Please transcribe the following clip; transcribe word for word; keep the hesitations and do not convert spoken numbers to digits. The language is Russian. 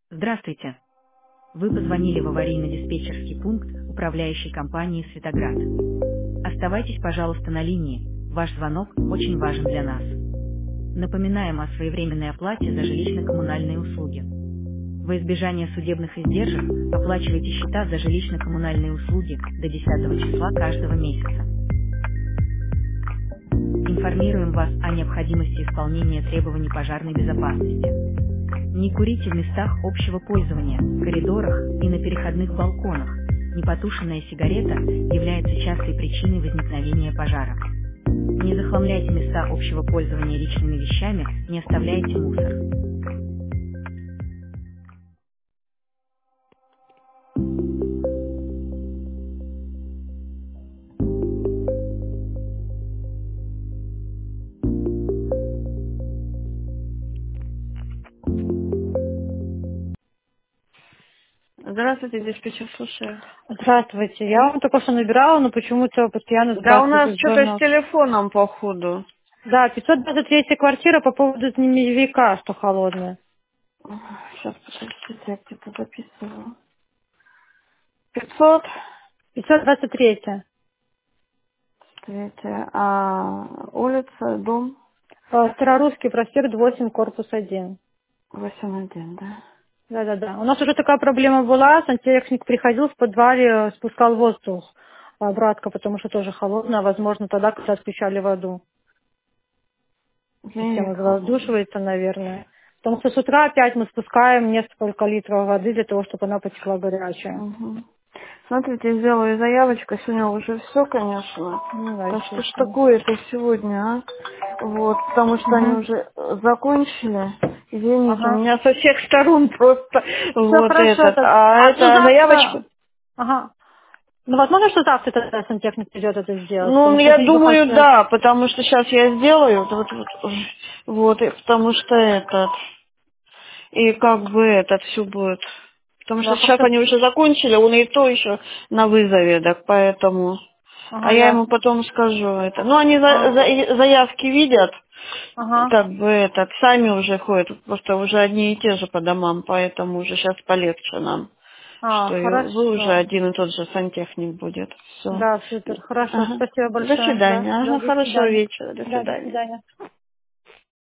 Здравствуйте. Вы позвонили в аварийно-диспетчерский пункт управляющей компании «Светоград». Оставайтесь, пожалуйста, на линии. Ваш звонок очень важен для нас. Напоминаем о своевременной оплате за жилищно-коммунальные услуги. Во избежание судебных издержек оплачивайте счета за жилищно-коммунальные услуги до десятого числа каждого месяца. Информируем вас о необходимости исполнения требований пожарной безопасности. Не курите в местах общего пользования, коридорах и на переходных балконах. Непотушенная сигарета является частой причиной возникновения пожара. Не захламляйте места общего пользования личными вещами, не оставляйте мусор. Здравствуйте, диспетчер, слушаю. Здравствуйте. Я вам только что набирала, но почему-то постоянно Да, у нас сбрасывается что-то с звонок. телефоном, походу. Да, пятьсот двадцать третья квартира по поводу дневника, что холодная. Сейчас, подождите, я где-то записываю. пятьсот, пятьсот двадцать третья. третья, а улица, дом Э, Старорусский проспект восемь, корпус один. восемь один, да? Да-да-да. У нас уже такая проблема была. Сантехник приходил в подвале, э, спускал воздух обратно, потому что тоже холодно. Возможно, тогда, когда отключали воду. Дневник Система холодный. воздушивается, наверное. Потому что с утра опять мы спускаем несколько литров воды для того, чтобы она потекла горячая. Угу. Смотрите, сделаю заявочку. Сегодня уже все, конечно. Ну да, Да что ж естественно. такое-то сегодня, а? Вот, потому что они Угу. уже э, закончили. Извините, у Ага. меня со всех сторон просто Все вот хорошо. этот. Так. А А что это заявочку? завтра? Ага. Ну, возможно, что завтра тогда сантехник придет это сделать, Ну, потому что я они бы думаю, хотели. да, потому что сейчас я сделаю, вот, вот, вот, вот, и потому что этот, и как бы этот все будет. Потому что Да, сейчас хорошо. они уже закончили, он и то еще на вызове, так поэтому. А Ага, я ему ясно. потом скажу это. Ну, они за- А, за- заявки видят, ага. как бы этот, сами уже ходят, просто уже одни и те же по домам, поэтому уже сейчас полегче нам, А, что и вы уже хорошо. один и тот же сантехник будет. Все. Да, супер. Хорошо. Ага. Спасибо До большое. Да, свидания. да, Ага, до хорошего свидания. вечера. До Да, до свидания. свидания.